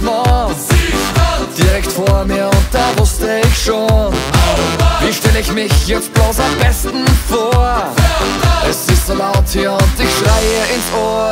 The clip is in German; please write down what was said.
Mom. Direkt vor mir und da wusste ich schon, wie stell ich mich jetzt bloß am besten vor? Es ist so laut hier und ich schreie ins Ohr.